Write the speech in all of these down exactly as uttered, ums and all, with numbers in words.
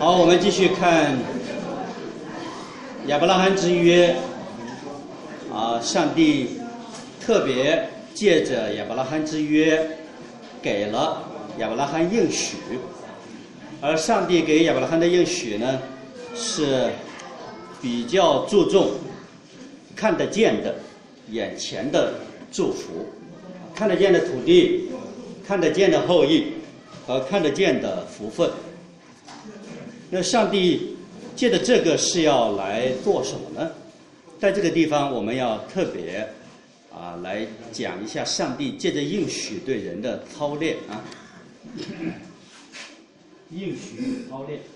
好，我们继续看亚伯拉罕之约。啊，上帝特别借着亚伯拉罕之约，给了亚伯拉罕应许，而上帝给亚伯拉罕的应许呢，是比较注重看得见的、眼前的祝福，看得见的土地，看得见的后裔和看得见的福分。那上帝借着这个是要来做什么呢？在这个地方我们要特别啊来讲一下上帝借着应许对人的操练啊，应许与操练。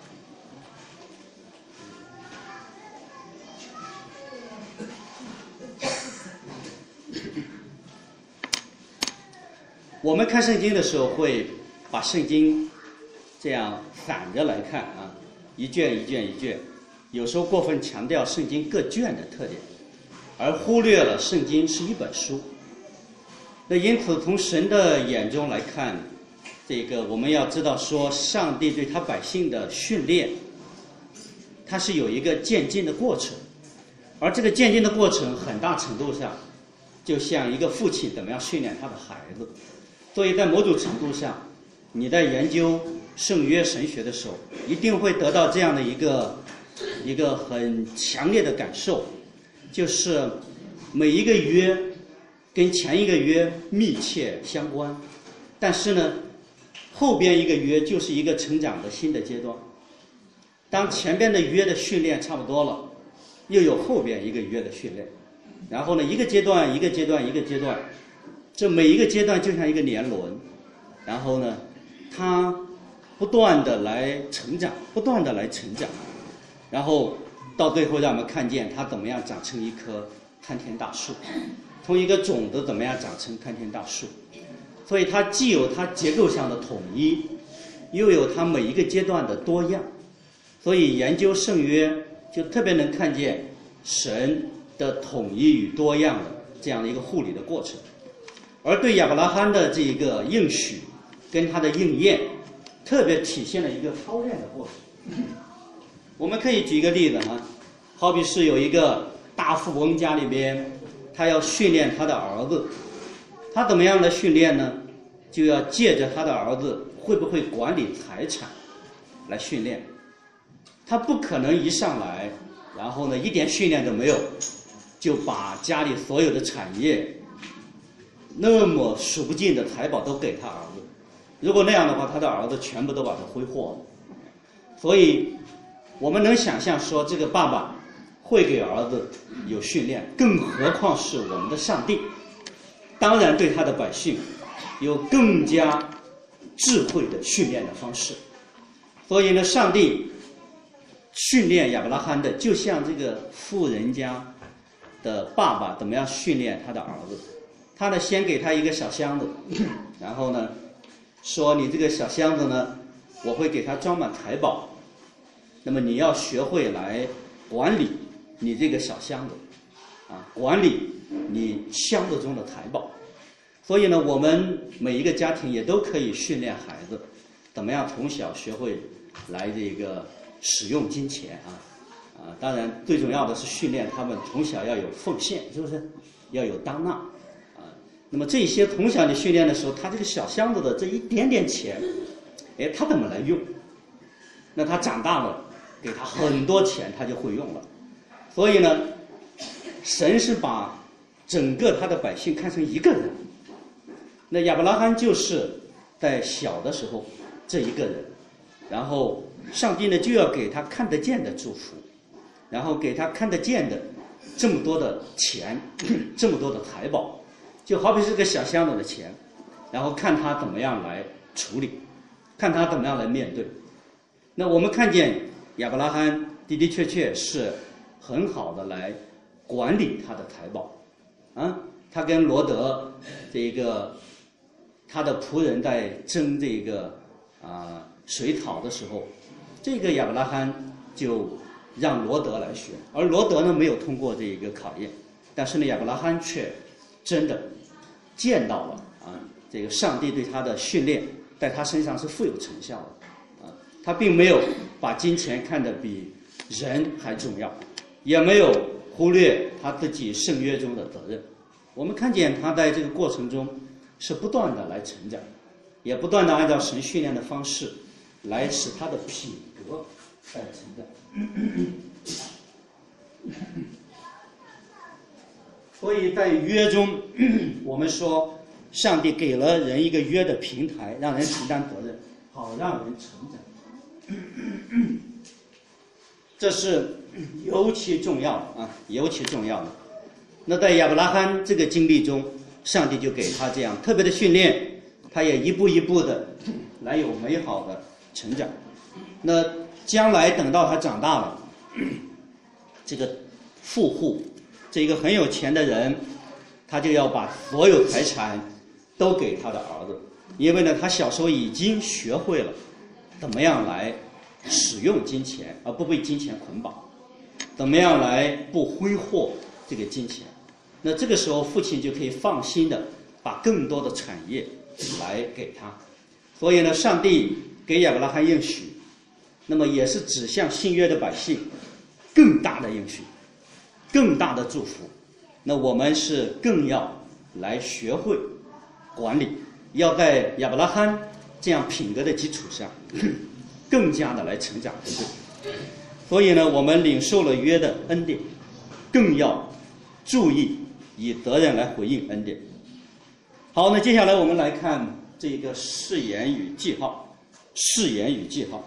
我们看圣经的时候会把圣经这样反着来看啊，一卷一卷一卷，有时候过分强调圣经各卷的特点，而忽略了圣经是一本书。那因此从神的眼中来看，这个我们要知道说，上帝对他百姓的训练，它是有一个渐进的过程，而这个渐进的过程很大程度上就像一个父亲怎么样训练他的孩子。所以在某种程度上，你在研究圣约神学的时候，一定会得到这样的一个一个很强烈的感受，就是每一个约跟前一个约密切相关，但是呢，后边一个约就是一个成长的新的阶段。当前边的约的训练差不多了，又有后边一个约的训练，然后呢，一个阶段一个阶段一个阶段，这每一个阶段就像一个年轮，然后呢，它不断的来成长，不断的来成长，然后到最后让我们看见它怎么样长成一棵参天大树，从一个种子怎么样长成参天大树。所以它既有它结构上的统一，又有它每一个阶段的多样。所以研究圣约就特别能看见神的统一与多样的这样的一个护理的过程。而对亚伯拉罕的这一个应许跟他的应验，特别体现了一个操练的过程。我们可以举一个例子啊，好比是有一个大富翁家里边，他要训练他的儿子，他怎么样的训练呢？就要借着他的儿子会不会管理财产来训练。他不可能一上来，然后呢一点训练都没有，就把家里所有的产业那么数不尽的财宝都给他儿子。如果那样的话，他的儿子全部都把它挥霍了。所以我们能想象说，这个爸爸会给儿子有训练，更何况是我们的上帝，当然对他的百姓有更加智慧的训练的方式。所以呢，上帝训练亚伯拉罕的，就像这个富人家的爸爸怎么样训练他的儿子。他呢，先给他一个小箱子，然后呢，说你这个小箱子呢，我会给他装满财宝，那么你要学会来管理你这个小箱子，啊，管理你箱子中的财宝。所以呢，我们每一个家庭也都可以训练孩子，怎么样从小学会来这个使用金钱啊，啊，当然最重要的是训练他们从小要有奉献，是不是？要有当纳。那么这些从小你训练的时候，他这个小箱子的这一点点钱，哎，他怎么来用？那他长大了，给他很多钱，他就会用了。所以呢，神是把整个他的百姓看成一个人。那亚伯拉罕就是在小的时候这一个人，然后上帝呢就要给他看得见的祝福，然后给他看得见的这么多的钱，这么多的财宝。就好比是个小箱子的钱，然后看他怎么样来处理，看他怎么样来面对。那我们看见亚伯拉罕的的确确是很好的来管理他的财宝啊。他跟罗德这个他的仆人在争这个啊水草的时候，这个亚伯拉罕就让罗德来学，而罗德呢没有通过这一个考验，但是呢亚伯拉罕却真的见到了啊，这个上帝对他的训练在他身上是富有成效的啊。 他并没有把金钱看得比人还重要，也没有忽略他自己圣约中的责任。我们看见他在这个过程中是不断的来成长，也不断的按照神训练的方式来使他的品格在成长。所以在约中，我们说上帝给了人一个约的平台，让人承担责任，好让人成长。这是尤其重要的啊，尤其重要的。那在亚伯拉罕这个经历中，上帝就给他这样特别的训练，他也一步一步的来有美好的成长。那将来等到他长大了，这个富户，这一个很有钱的人，他就要把所有财产都给他的儿子，因为呢，他小时候已经学会了怎么样来使用金钱，而不被金钱捆绑，怎么样来不挥霍这个金钱。那这个时候，父亲就可以放心的把更多的产业来给他。所以呢，上帝给亚伯拉罕应许，那么也是指向新约的百姓更大的应许，更大的祝福。那我们是更要来学会管理，要在亚伯拉罕这样品格的基础上更加的来成长，对不对？所以呢，我们领受了约的恩典，更要注意以责任来回应恩典。好，那接下来我们来看这个誓言与记号。誓言与记号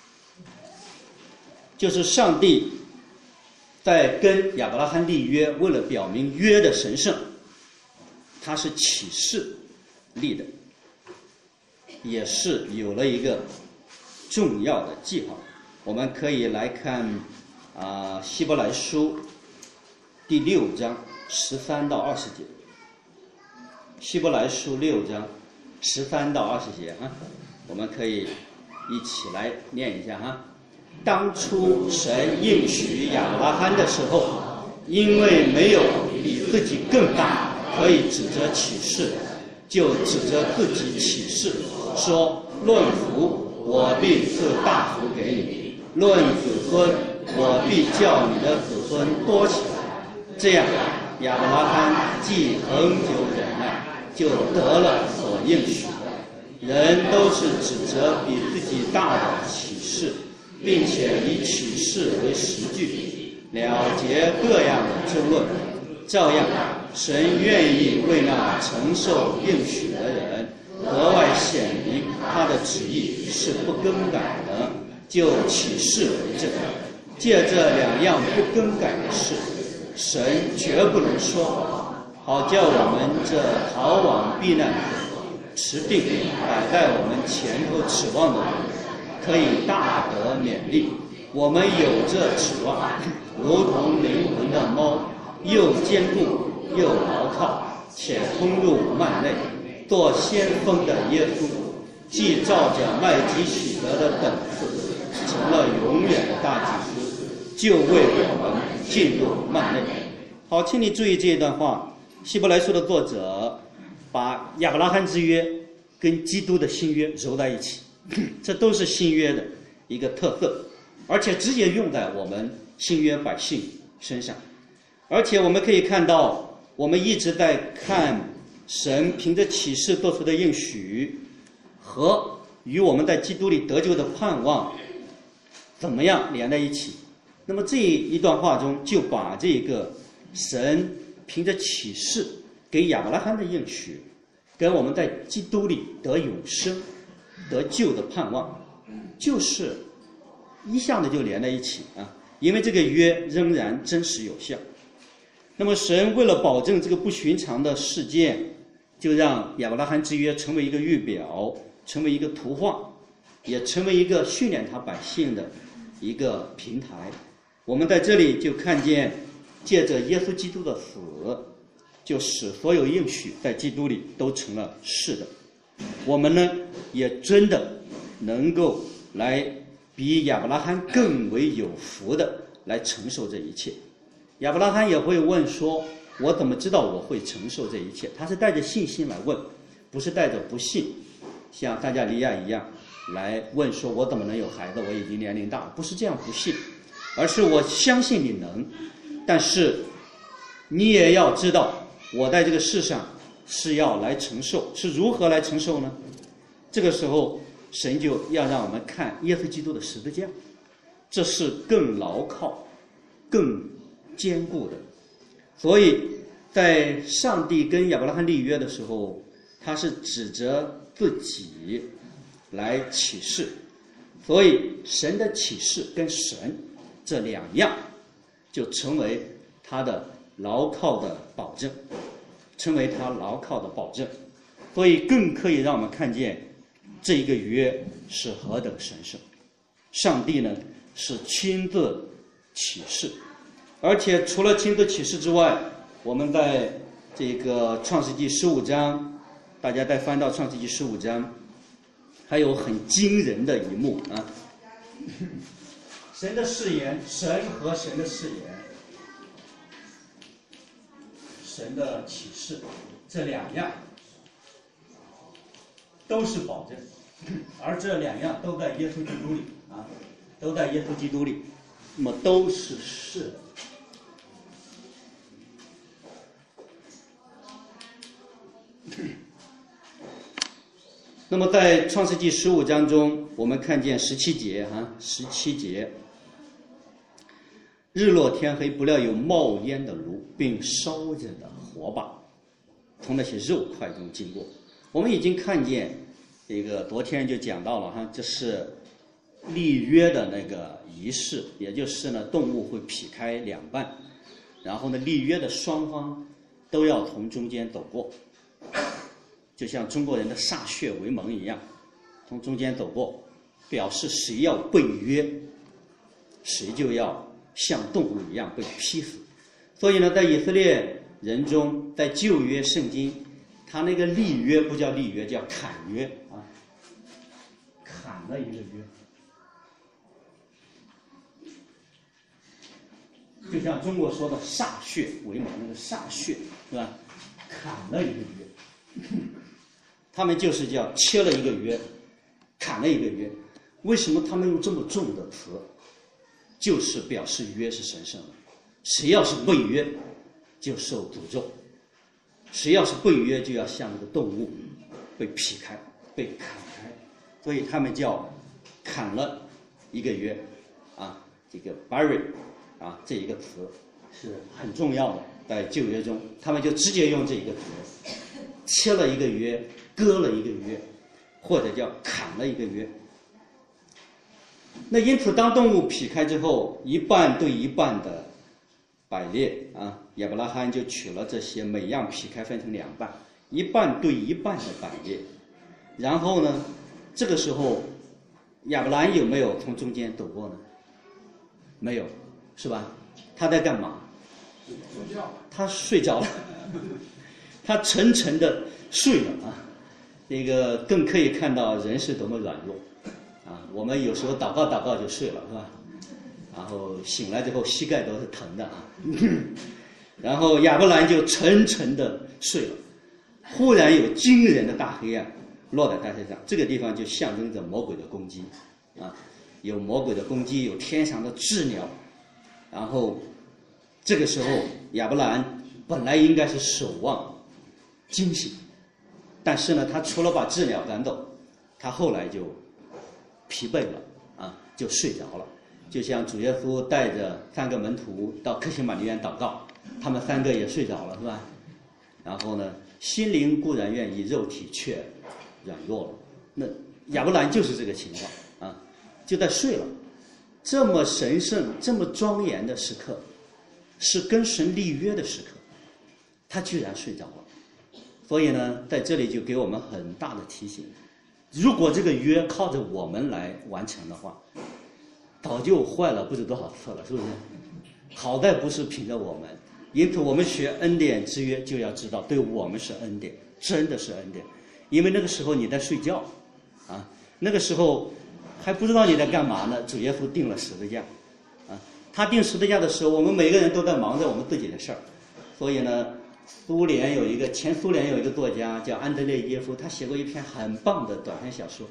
就是上帝在跟亚伯拉罕立约，为了表明约的神圣，他是起誓立的，也是有了一个重要的记号。我们可以来看啊、呃，希伯来书第六章十三到二十节。希伯来书六章十三到二十节啊，我们可以一起来念一下哈。当初神应许亚伯拉罕的时候，因为没有比自己更大可以指着启示，就指着自己启示说：论福，我必赐大福给你；论子孙，我必叫你的子孙多起来。这样，亚伯拉罕既恒久忍耐，就得了所应许的。人都是指着比自己大的启示，并且以启示为实据，了结各样的争论。照样，神愿意为那承受应许的人格外显明他的旨意是不更改的，就启示为证。借这两样不更改的事，神绝不能说，好叫我们这逃往避难持定摆在我们前头指望的人，可以大得勉励。我们有这指望，如同灵魂的猫，又坚固又牢靠，且通入幔内。做先锋的耶稣，既照着麦基洗德的等次，成了永远的大祭司，就为我们进入幔内。好，请你注意这一段话。希伯来书的作者把亚伯拉罕之约跟基督的新约揉在一起，这都是新约的一个特色，而且直接用在我们新约百姓身上。而且我们可以看到，我们一直在看神凭着启示做出的应许和与我们在基督里得救的盼望怎么样连在一起。那么这一段话中就把这个神凭着启示给亚伯拉罕的应许跟我们在基督里得永生得救的盼望就是一向的就连在一起啊，因为这个约仍然真实有效。那么神为了保证这个不寻常的事件，就让亚伯拉罕之约成为一个预表，成为一个图画，也成为一个训练他百姓的一个平台。我们在这里就看见，借着耶稣基督的死，就使所有应许在基督里都成了是的。我们呢，也真的能够来比亚伯拉罕更为有福的来承受这一切。亚伯拉罕也会问说，我怎么知道我会承受这一切？他是带着信心来问，不是带着不信，像撒迦利亚一样。 来问说，我怎么能有孩子？我已经年龄大了，不是这样不信，而是我相信你能，但是你也要知道，我在这个世上是要来承受，是如何来承受呢？这个时候，神就要让我们看耶稣基督的十字架，这是更牢靠、更坚固的。所以在上帝跟亚伯拉罕立约的时候，他是指着自己来启示，所以神的启示跟神这两样就成为他的牢靠的保证，成为他牢靠的保证，所以更可以让我们看见这一个约是何等神圣。上帝呢是亲自启示，而且除了亲自启示之外，我们在这个创世纪十五章，大家再翻到创世纪十五章，还有很惊人的一幕啊！神的誓言，神和神的誓言，神的启示，这两样都是保证，而这两样都在耶稣基督里啊，都在耶稣基督里，那么都是是的。那么在创世纪十五章中，我们看见十七节哈，十七节，日落天黑，不料有冒烟的炉，并烧着的火把从那些肉块中经过。我们已经看见这个，昨天就讲到了哈，这是立约的那个仪式，也就是呢，动物会劈开两半，然后呢，立约的双方都要从中间走过。就像中国人的歃血为盟一样，从中间走过，表示谁要背约，谁就要像动物一样被劈死。所以呢，在以色列人中，在旧约圣经，他那个立约不叫立约，叫砍约啊，砍了一个约。就像中国说的歃血为盟，那个歃血是吧？砍了一个约。他们就是叫切了一个约，砍了一个约。为什么他们用这么重的词？就是表示约是神圣的，谁要是背约就受诅咒，谁要是背约就要像那个动物被劈开，被砍开。所以他们叫砍了一个约啊，这个 bury 啊，这一个词是很重要的，在旧约中他们就直接用这一个词，切了一个约，割了一个约，或者叫砍了一个约。那因此当动物劈开之后，一半对一半的摆列啊，亚伯拉罕就取了这些每样劈开分成两半，一半对一半的摆列。然后呢，这个时候亚伯兰有没有从中间走过呢？没有，是吧？他在干嘛？睡觉。他睡着了，他沉沉的睡了啊。这个更可以看到人是多么软弱啊！我们有时候祷告祷告就睡了，是吧？然后醒来之后膝盖都是疼的啊。然后亚伯兰就沉沉的睡了。忽然有惊人的大黑暗落在他身上，这个地方就象征着魔鬼的攻击啊，有魔鬼的攻击，有天上的鸷鸟。然后这个时候亚伯兰本来应该是守望惊醒，但是呢，他除了把鸷鸟赶走，他后来就疲惫了啊，就睡着了。就像主耶稣带着三个门徒到客西马尼园祷告，他们三个也睡着了，是吧？然后呢，心灵固然愿意，肉体却软弱了。那亚伯兰就是这个情况啊，就在睡了。这么神圣、这么庄严的时刻，是跟神立约的时刻，他居然睡着了。所以呢，在这里就给我们很大的提醒：如果这个约靠着我们来完成的话，早就坏了不知多少次了，是不是？好在不是凭着我们。因此，我们学恩典之约就要知道，对我们是恩典，真的是恩典。因为那个时候你在睡觉，啊，那个时候还不知道你在干嘛呢。主耶稣定了十字架，啊，他定十字架的时候，我们每个人都在忙着我们自己的事儿。所以呢，苏联有一个前苏联有一个作家叫安德烈耶夫，他写过一篇很棒的短篇小说，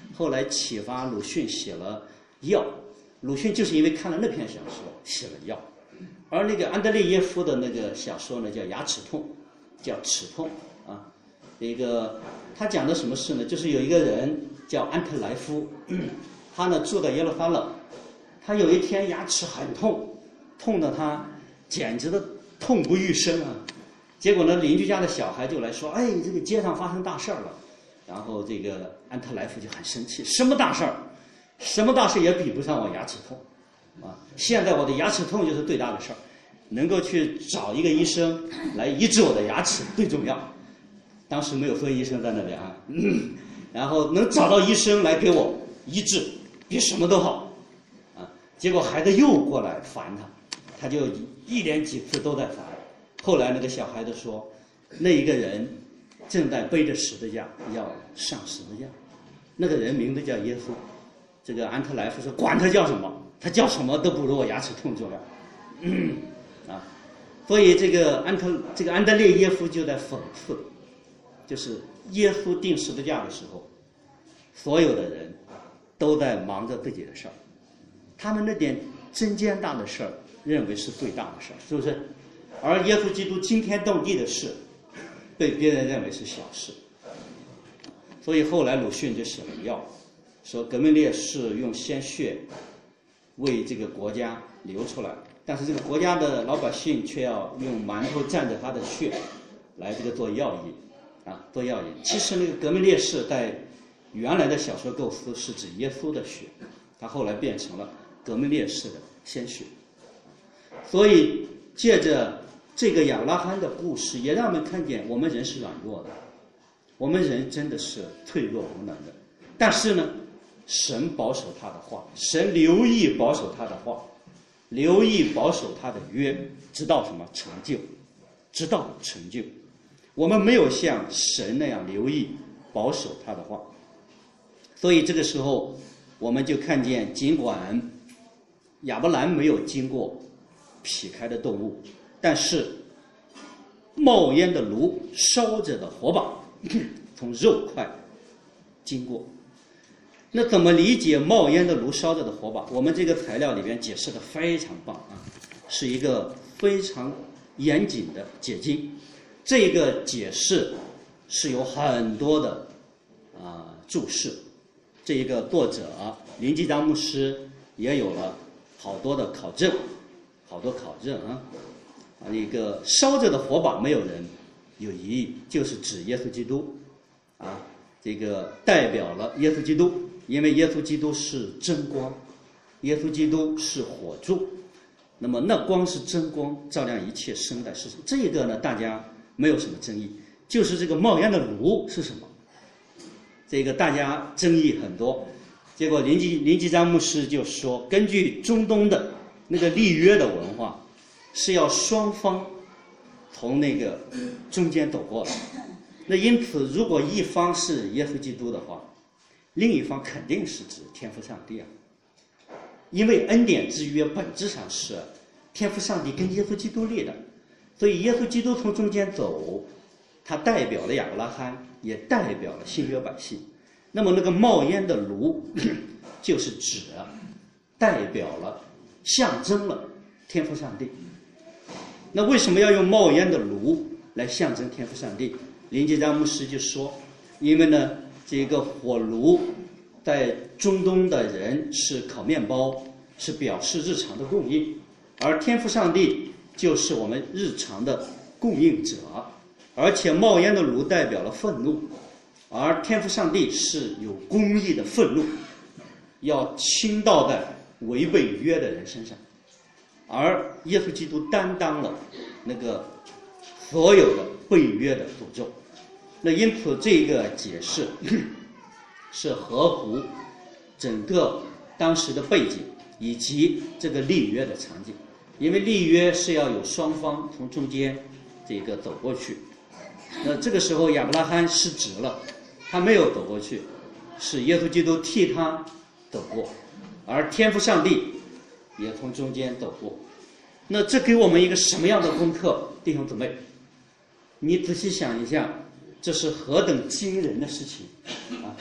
后来启发鲁迅写了《药》，鲁迅就是因为看了那篇小说写了《药》，而那个安德烈耶夫的那个小说呢叫《牙齿痛》，叫齿痛啊。一个他讲的什么事呢？就是有一个人叫安特莱夫，他呢住在耶路撒冷，他有一天牙齿很痛，痛得他简直的痛不欲生啊。结果呢，邻居家的小孩就来说：“哎，这个街上发生大事儿了。”然后这个安特莱夫就很生气：“什么大事儿？什么大事也比不上我牙齿痛啊！现在我的牙齿痛就是最大的事儿，能够去找一个医生来医治我的牙齿最重要。”当时没有孙医生在那里啊，嗯，然后能找到医生来给我医治，比什么都好啊！结果孩子又过来烦他，他就一连几次都在烦。后来那个小孩子说，那一个人正在背着十字架要上十字架，那个人名字叫耶稣。这个安特莱夫说，管他叫什么，他叫什么都不如我牙齿痛重要。嗯啊，所以这个安特这个安德烈耶夫就在讽刺，就是耶稣钉十字架的时候，所有的人都在忙着自己的事儿，他们那点针尖大的事儿认为是最大的事儿，是不是？而耶稣基督惊天动地的事，被别人认为是小事。所以后来鲁迅就写了《药》，说革命烈士用鲜血为这个国家流出来，但是这个国家的老百姓却要用馒头蘸着他的血来这个做药引啊，做药引。其实那个革命烈士在原来的小说构思是指耶稣的血，他后来变成了革命烈士的鲜血。所以借着这个亚伯拉罕的故事，也让我们看见我们人是软弱的，我们人真的是脆弱无能的。但是呢，神保守他的话，神留意保守他的话，留意保守他的约，直到什么成就？直到成就。我们没有像神那样留意保守他的话，所以这个时候我们就看见，尽管亚伯兰没有经过劈开的动物，但是冒烟的炉，烧着的火把从肉块经过。那怎么理解冒烟的炉，烧着的火把？我们这个材料里边解释的非常棒啊，是一个非常严谨的解经。这个解释是有很多的啊、呃、注释，这一个作者林基章牧师也有了好多的考证，好多考证啊。啊，一个烧着的火把，没有人有疑义，就是指耶稣基督啊，这个代表了耶稣基督，因为耶稣基督是真光，耶稣基督是火柱，那么那光是真光，照亮一切生在世上。这个呢，大家没有什么争议，就是这个冒烟的炉是什么？这个大家争议很多。结果林基林基章牧师就说，根据中东的那个立约的文化，是要双方从那个中间走过来。那因此，如果一方是耶稣基督的话，另一方肯定是指天父上帝啊。因为恩典之约本质上是天父上帝跟耶稣基督立的，所以耶稣基督从中间走，他代表了亚伯拉罕，也代表了新约百姓。那么那个冒烟的炉就是指代表了象征了天父上帝。那为什么要用冒烟的炉来象征天父上帝？林基章牧师就说，因为呢这个火炉在中东的人是烤面包，是表示日常的供应，而天父上帝就是我们日常的供应者，而且冒烟的炉代表了愤怒，而天父上帝是有公义的愤怒，要倾倒在违背约的人身上，而耶稣基督担当了那个所有的背约的诅咒。那因此这个解释是合乎整个当时的背景以及这个立约的场景，因为立约是要有双方从中间这个走过去。那这个时候亚伯拉罕失职了，他没有走过去，是耶稣基督替他走过，而天父上帝也从中间走过。那这给我们一个什么样的功课？弟兄姊妹，你仔细想一下，这是何等惊人的事情啊！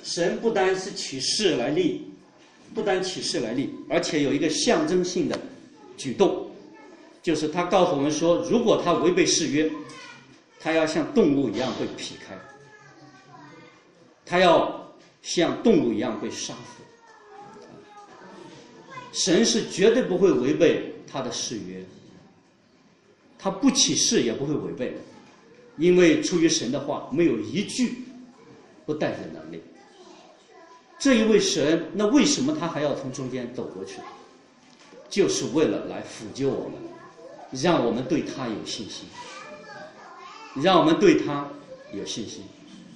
神不单是起誓来立，不单起誓来立，而且有一个象征性的举动，就是他告诉我们说，如果他违背誓约，他要像动物一样被劈开，他要像动物一样被杀死。神是绝对不会违背他的誓约，他不起誓也不会违背的，因为出于神的话，没有一句不带着能力。这一位神，那为什么他还要从中间走过去？就是为了来辅救我们，让我们对他有信心，让我们对他有信心，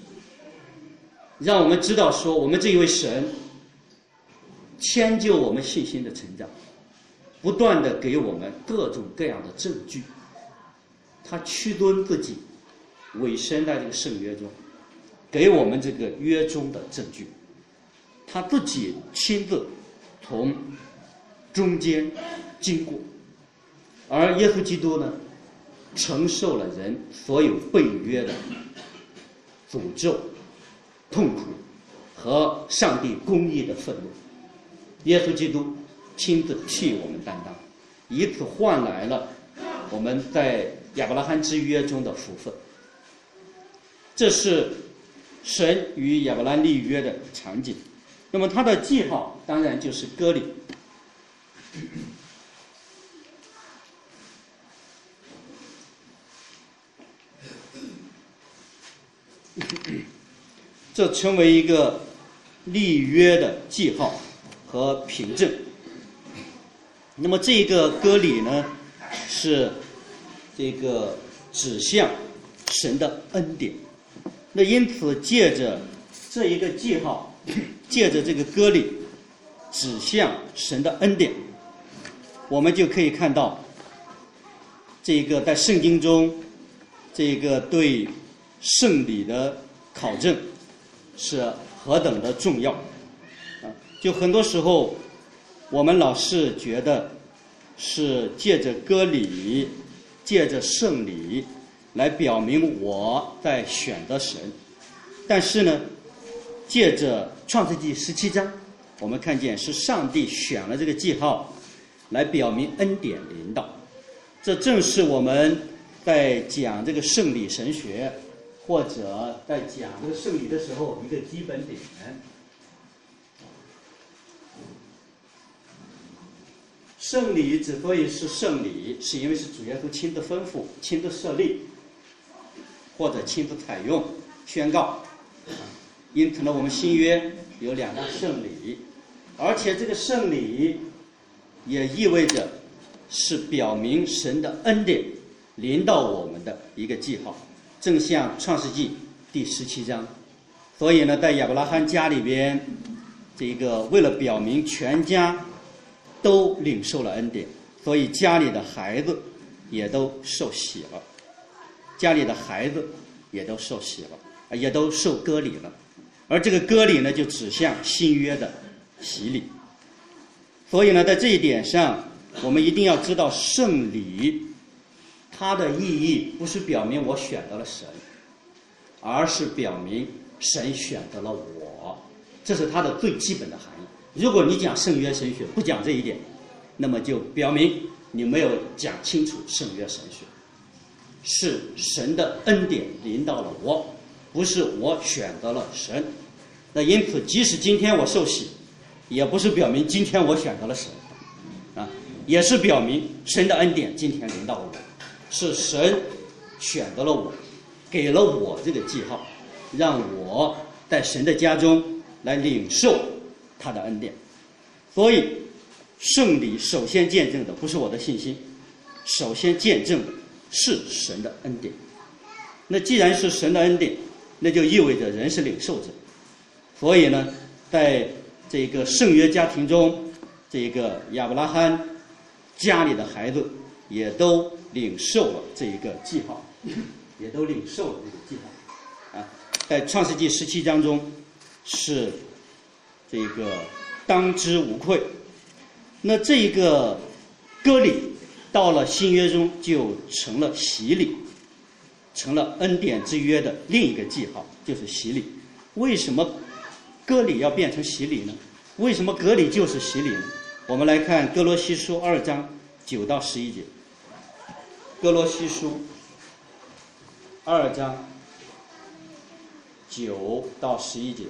让我们知道说，我们这一位神迁就我们信心的成长，不断的给我们各种各样的证据。他屈蹲自己，委身在这个圣约中，给我们这个约中的证据。他自己亲自从中间经过，而耶稣基督呢，承受了人所有背约的诅咒、痛苦和上帝公义的愤怒。耶稣基督亲自替我们担当，以此换来了我们在亚伯拉罕之约中的福分。这是神与亚伯拉罕立约的场景。那么它的记号当然就是割礼。这成为一个立约的记号和凭证。那么这个割礼呢，是这个指向神的恩典。那因此借着这一个记号，借着这个割礼指向神的恩典，我们就可以看到这个在圣经中这个对圣礼的考证是何等的重要啊！就很多时候我们老是觉得是借着割礼，借着圣礼来表明我在选择神，但是呢，借着创世纪十七章，我们看见是上帝选了这个记号来表明恩典临到。这正是我们在讲这个圣礼神学或者在讲这个圣礼的时候一个基本点。圣礼之所以是圣礼，是因为是主耶稣亲自吩咐、亲自设立或者亲自采用宣告。因此呢，我们新约有两大圣礼，而且这个圣礼也意味着是表明神的恩典临到我们的一个记号，正像创世纪第十七章。所以呢，在亚伯拉罕家里边，这个为了表明全家都领受了恩典，所以家里的孩子也都受洗了，家里的孩子也都受洗了，也都受割礼了。而这个割礼呢，就指向新约的洗礼。所以呢，在这一点上，我们一定要知道圣礼它的意义不是表明我选择了神，而是表明神选择了我，这是它的最基本的含义。如果你讲圣约神学不讲这一点，那么就表明你没有讲清楚圣约神学。是神的恩典临到了我，不是我选择了神。那因此即使今天我受洗，也不是表明今天我选择了神啊，也是表明神的恩典今天临到我，是神选择了我，给了我这个记号，让我在神的家中来领受他的恩典。所以圣礼首先见证的不是我的信心，首先见证的是神的恩典。那既然是神的恩典，那就意味着人是领受者。所以呢，在这个圣约家庭中，这个亚伯拉罕家里的孩子也都领受了这一个记号，也都领受了这个记号啊。在创世纪十七章中是这个当之无愧。那这一个割礼到了新约中就成了洗礼，成了恩典之约的另一个记号，就是洗礼。为什么割礼要变成洗礼呢？为什么割礼就是洗礼呢？我们来看哥罗西书二章九到十一节。哥罗西书二章九到十一节。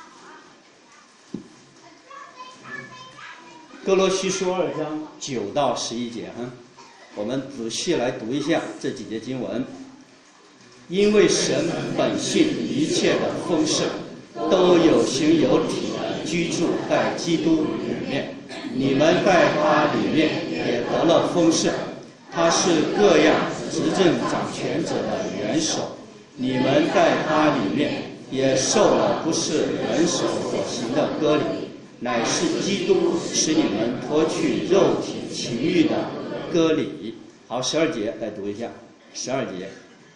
哥罗西书二章九到十一节，哈，我们仔细来读一下这几节经文。因为神本性一切的丰盛，都有形有体的居住在基督里面，你们在他里面也得了丰盛。他是各样执政掌权者的元首，你们在他里面也受了不是人手所行的割礼，乃是基督使你们脱去肉体情欲的割礼。好，十二节来读一下。十二节，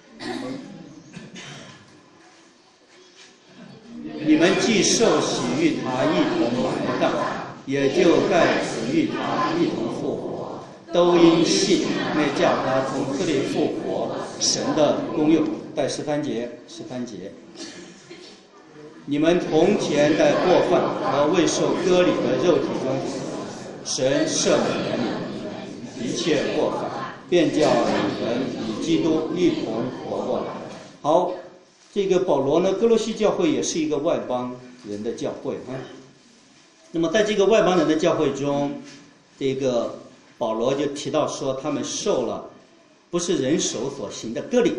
你们既受洗与他一同埋葬，也就在此与他一同复活，都因信那叫他从死里复活神的功用。在十三节，十三节，你们从前在过犯和未受割礼的肉体中，神赦免你一切过犯，便叫你们与基督一同活过来。好，这个保罗呢，哥罗西教会也是一个外邦人的教会啊。那么在这个外邦人的教会中，这个保罗就提到说，他们受了不是人手所行的割礼。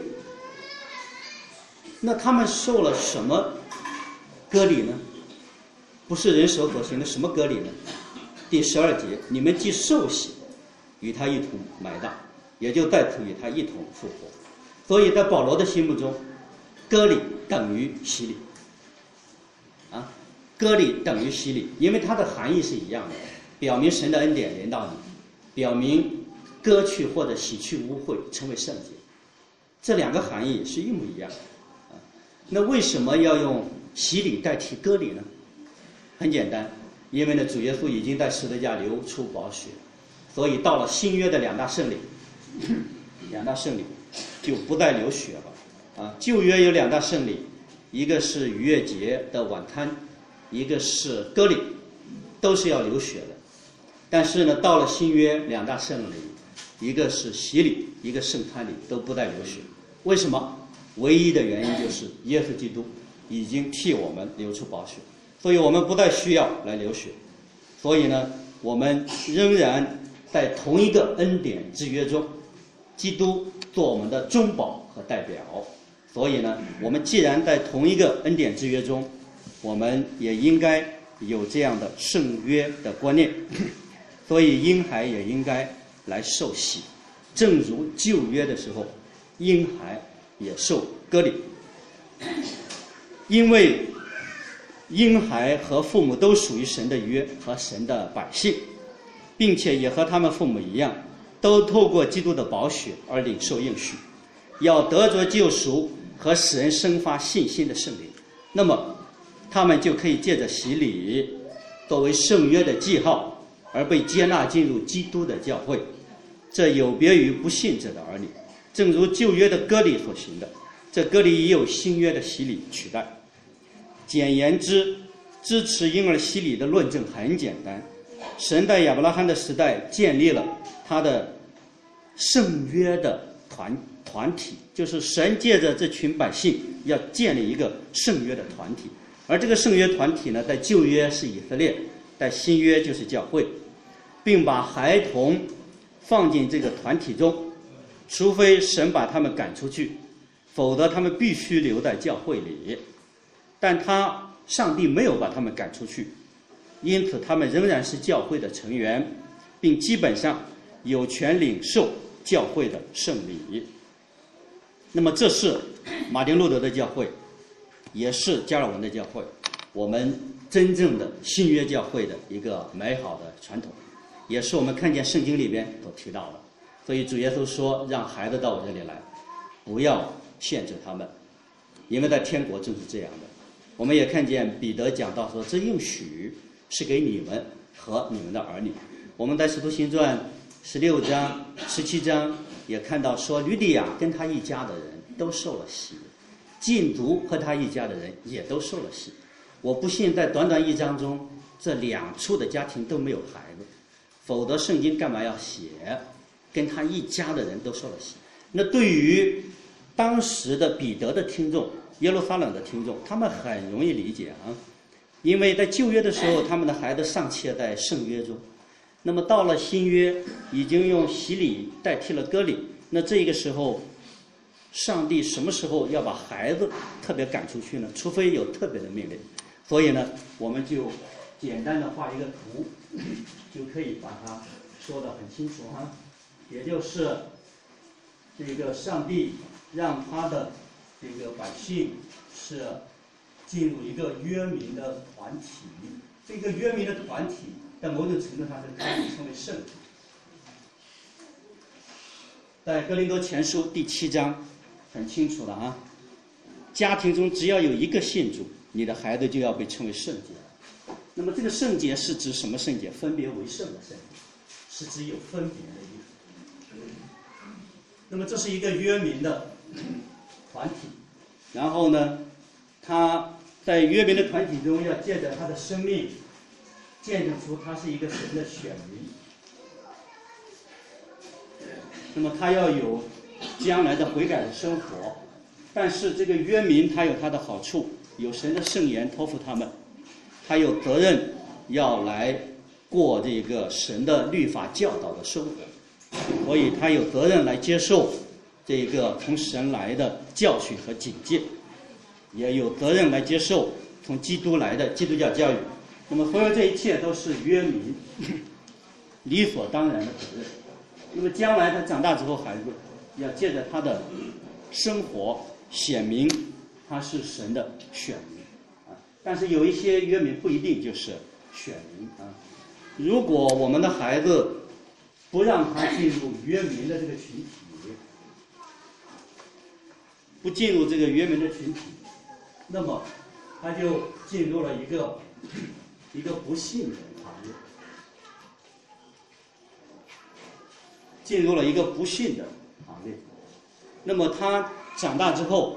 那他们受了什么割礼呢？不是人手所行的什么割礼呢？第十二节，你们既受洗，与他一同埋葬，也就在此与他一同复活。所以在保罗的心目中，割礼等于洗礼啊，割礼等于洗礼，因为它的含义是一样的，表明神的恩典临到你，表明割去或者洗去污秽，成为圣洁，这两个含义是一模一样的。那为什么要用洗礼代替割礼呢？很简单，因为呢，主耶稣已经在十字架流出宝血，所以到了新约的两大圣礼，两大圣礼就不再流血了啊。旧约有两大圣礼，一个是逾越节的晚餐，一个是割礼，都是要流血的。但是呢，到了新约两大圣礼，一个是洗礼，一个圣餐礼，都不再流血。为什么？唯一的原因就是耶稣基督已经替我们流出宝血，所以我们不再需要来流血。所以呢，我们仍然在同一个恩典之约中，基督做我们的中保和代表。所以呢，我们既然在同一个恩典之约中，我们也应该有这样的圣约的观念。所以婴孩也应该来受洗，正如旧约的时候，婴孩也受割礼。因为婴孩和父母都属于神的约和神的百姓，并且也和他们父母一样，都透过基督的宝血而领受应许，要得着救赎和使人生发信心的圣灵。那么他们就可以借着洗礼作为圣约的记号，而被接纳进入基督的教会。这有别于不信者的儿女，正如旧约的割礼所行的，这割礼也有新约的洗礼取代。简言之，支持婴儿洗礼的论证很简单。神在亚伯拉罕的时代建立了他的圣约的团团体，就是神借着这群百姓要建立一个圣约的团体。而这个圣约团体呢，在旧约是以色列，在新约就是教会，并把孩童放进这个团体中，除非神把他们赶出去，否则他们必须留在教会里。但他上帝没有把他们赶出去，因此他们仍然是教会的成员，并基本上有权领受教会的圣礼。那么这是马丁路德的教会，也是加尔文的教会，我们真正的新约教会的一个美好的传统，也是我们看见圣经里边所提到的。所以主耶稣说，让孩子到我这里来，不要限制他们，因为在天国正是这样的。我们也看见彼得讲到说，这应许是给你们和你们的儿女。我们在使徒行传十六章十七章也看到说，吕底亚跟他一家的人都受了洗，禁足和他一家的人也都受了洗。 我不信在短短一章中，这两处的家庭都没有孩子，否则圣经干嘛要写？跟他一家的人都受了洗。那对于当时的彼得的听众、耶路撒冷的听众，他们很容易理解啊，因为在旧约的时候，他们的孩子尚且在圣约中，那么到了新约，已经用洗礼代替了割礼，那这个时候，上帝什么时候要把孩子特别赶出去呢？除非有特别的命令。所以呢，我们就简单的画一个图，就可以把它说得很清楚哈。也就是这个上帝让他的这个百姓是进入一个约民的团体，这个约民的团体在某种程度上是可以称为圣徒。在哥林多前书第七章很清楚了啊，家庭中只要有一个信主，你的孩子就要被称为圣洁。那么这个圣洁是指什么圣洁？分别为圣的圣洁，是指有分别的意思。那么这是一个约民的团体，然后呢，他在约民的团体中要借着他的生命见证出他是一个神的选民。那么他要有将来的悔改的生活，但是这个约民他有他的好处，有神的圣言托付他们，他有责任要来过这个神的律法教导的生活，所以他有责任来接受这个从神来的教训和警戒，也有责任来接受从基督来的基督教教育。那么所有这一切都是约民理所当然的责任。那么将来他长大之后，孩子要借着他的生活显明他是神的选民啊。但是有一些约民不一定就是选民啊。如果我们的孩子不让他进入约民的这个群体，不进入这个约民的群体，那么他就进入了一个一个不信的行业，进入了一个不信的行列。那么他长大之后，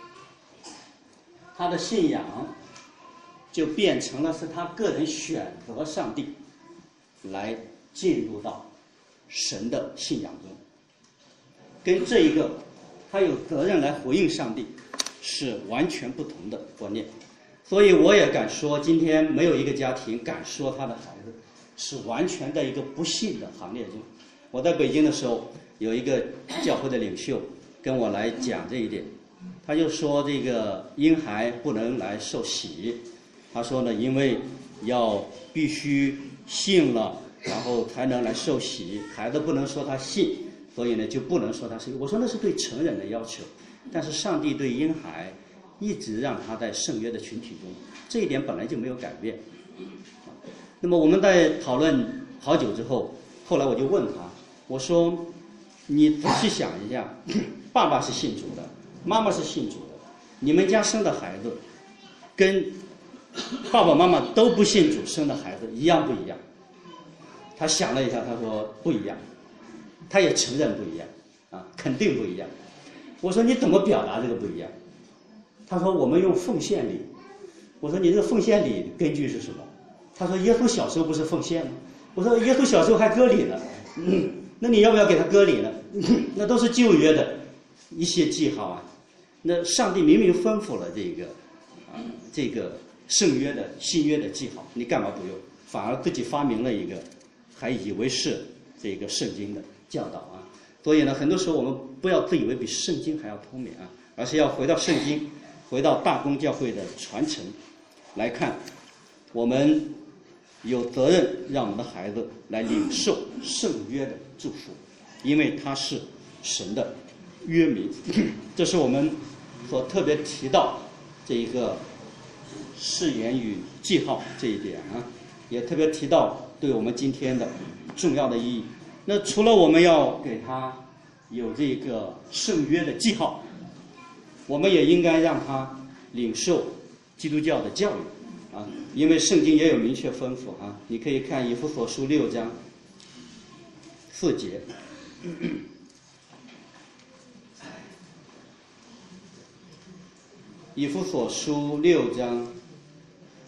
他的信仰就变成了是他个人选择上帝来进入到神的信仰中，跟这一个他有责任来回应上帝是完全不同的观念。所以我也敢说，今天没有一个家庭敢说他的孩子是完全在一个不信的行列中。我在北京的时候，有一个教会的领袖跟我来讲这一点，他就说这个婴孩不能来受洗，他说呢，因为要必须信了，然后才能来受洗，孩子不能说他信，所以呢就不能说他是。我说那是对成人的要求，但是上帝对婴孩一直让他在圣约的群体中，这一点本来就没有改变。那么我们在讨论好久之后，后来我就问他，我说你仔细想一下，爸爸是信主的，妈妈是信主的，你们家生的孩子跟爸爸妈妈都不信主生的孩子一样不一样？他想了一下，他说不一样，他也承认不一样啊，肯定不一样。我说你怎么表达这个不一样？他说我们用奉献礼。我说你这个奉献礼根据是什么？他说耶稣小时候不是奉献吗？我说耶稣小时候还割礼呢，嗯，那你要不要给他割礼呢？那都是旧约的一些记号啊。那上帝明明吩咐了这个啊这个圣约的新约的记号，你干嘛不用？反而自己发明了一个，还以为是这个圣经的教导啊。所以呢，很多时候我们不要自以为比圣经还要聪明啊，而是要回到圣经，回到大公教会的传承来看，我们有责任让我们的孩子来领受圣约的祝福，因为他是神的约民。这是我们所特别提到这一个誓言与记号这一点啊，也特别提到对我们今天的重要的意义。那除了我们要给他有这个圣约的记号，我们也应该让他领受基督教的教育啊，因为圣经也有明确吩咐啊。你可以看以弗所书六章四节，以弗所书六章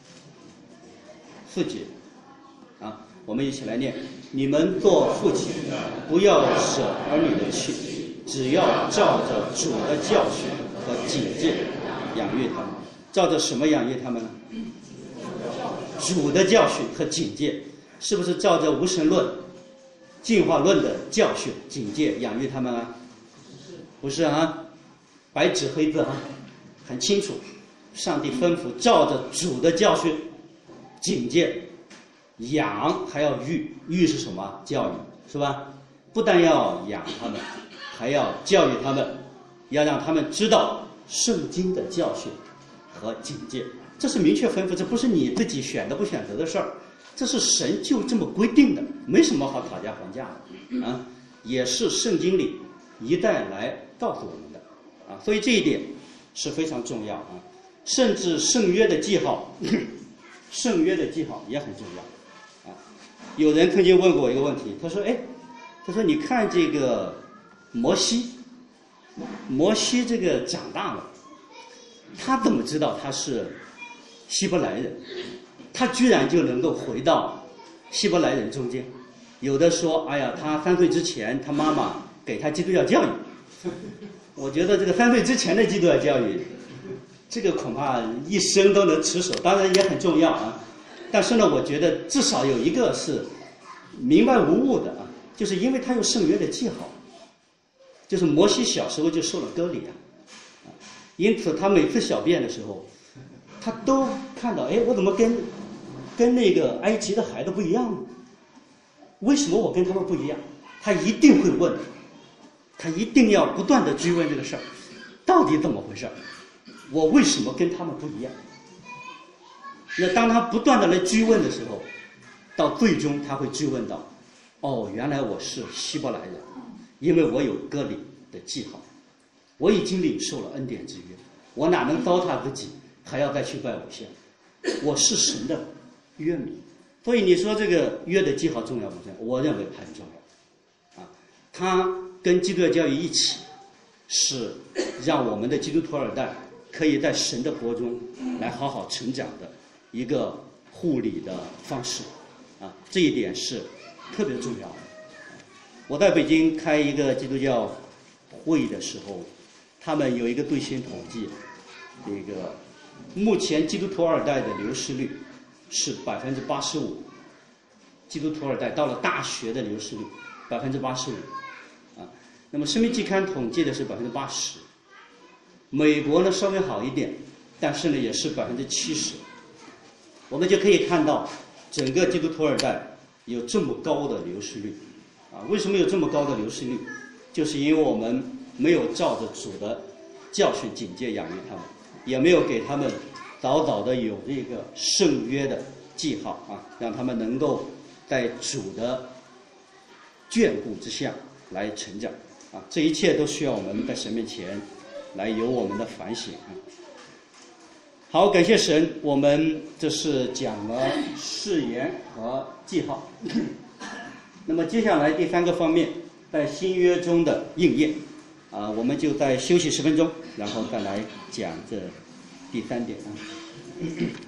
四节，啊，我们一起来念：你们做父亲，不要舍儿女的气，只要照着主的教训和警戒养育他们。照着什么养育他们呢？主的教训和警戒，是不是照着无神论、进化论的教训、警戒养育他们啊？不是啊，白纸黑字啊，很清楚。上帝吩咐照着主的教训、警戒养，还要育。育是什么？教育，是吧？不但要养他们，还要教育他们，要让他们知道圣经的教训和警戒。这是明确吩咐，这不是你自己选择不选择的事儿，这是神就这么规定的，没什么好讨价还价的啊，也是圣经里一代来告诉我们的啊，所以这一点是非常重要啊。甚至圣约的记号，圣约的记号也很重要啊。有人曾经问过我一个问题，他说：“哎，他说你看这个摩西，摩西这个长大了，他怎么知道他是希伯来人？他居然就能够回到希伯来人中间？有的说，哎呀，他三岁之前，他妈妈给他基督教教育。我觉得这个三岁之前的基督教教育，这个恐怕一生都能持守，当然也很重要啊。但是呢，我觉得至少有一个是明白无误的啊，就是因为他有圣约的记号，就是摩西小时候就受了割礼啊，因此他每次小便的时候，他都看到，哎，我怎么跟跟那个埃及的孩子不一样呢？为什么我跟他们不一样？他一定会问，他一定要不断的追问这个事儿，到底怎么回事？我为什么跟他们不一样？那当他不断的来追问的时候，到最终他会追问到，哦，原来我是希伯来人，因为我有割礼的记号，我已经领受了恩典之约，我哪能糟蹋自己，还要再去拜偶像？我是神的约民。所以你说这个约的记号重要不重要？我认为很重要啊，它跟基督教教育一起，是让我们的基督徒二代可以在神的国中来好好成长的一个护理的方式啊，这一点是特别重要的。我在北京开一个基督教会的时候，他们有一个最新统计，这个目前基督徒二代的流失率是百分之八十五，基督徒二代到了大学的流失率百分之八十五啊。那么生命季刊统计的是百分之八十，美国呢稍微好一点，但是呢也是百分之七十。我们就可以看到，整个基督徒二代有这么高的流失率啊。为什么有这么高的流失率？就是因为我们没有照着主的教训警戒养育他们，也没有给他们早早的有这个圣约的记号啊，让他们能够在主的眷顾之下来成长啊。这一切都需要我们在神面前来有我们的反省啊。好，感谢神，我们这是讲了誓言和记号。那么接下来第三个方面，在新约中的应验啊，我们就再休息十分钟，然后再来讲这第三点啊。